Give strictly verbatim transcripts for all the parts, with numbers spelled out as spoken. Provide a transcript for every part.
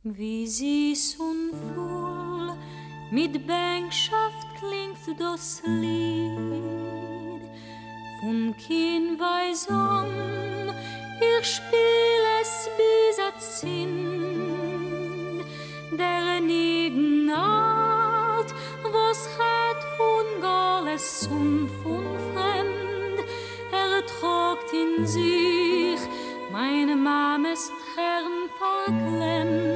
Wie süß und wohl mit Bänkschaft klingt das Lied von Kind weiß an, ich spiel es bis es Sinn, der nigen Art, was hat von Galles und von Fremd, er tragt in sich meine Mames Tränen verklemmt.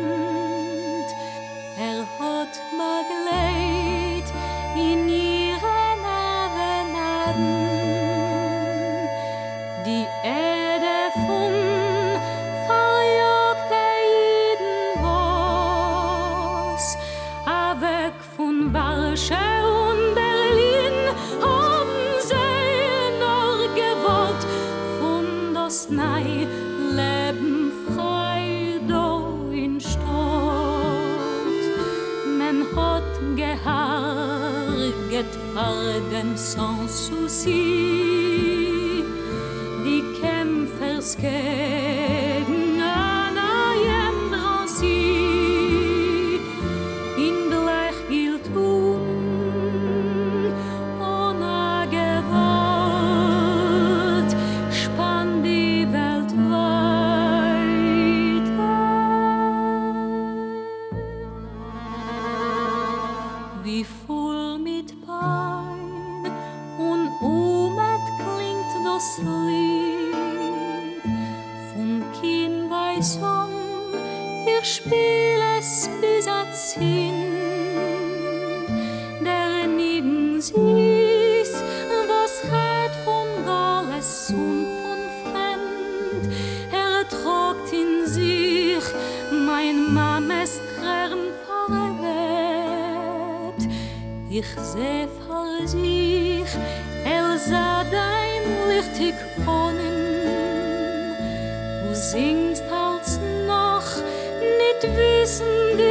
Er hat begleit in ihren Avenaden die Erde von verjagte Jeden was, weg von Warschau und Berlin haben sie noch gewollt von das neue Leben frei da in Stadt. Man hat geharget vor den Sans Souci, die Kämpfers gegen ein neuem Drancy. In Blech gilt un, ohne Gewalt, spann die Welt weiter. Wie voll mit Pein und umet klingt das Lied vom Kind weiß an, ich spiel es bis es hin, der nigen süß, was hat von Galles und von Fremd, er tragt in sich mein Mames Tränen verwebt. Ich seh vor sich Elsa dein lichtig Honnen, du singst als noch nicht wissend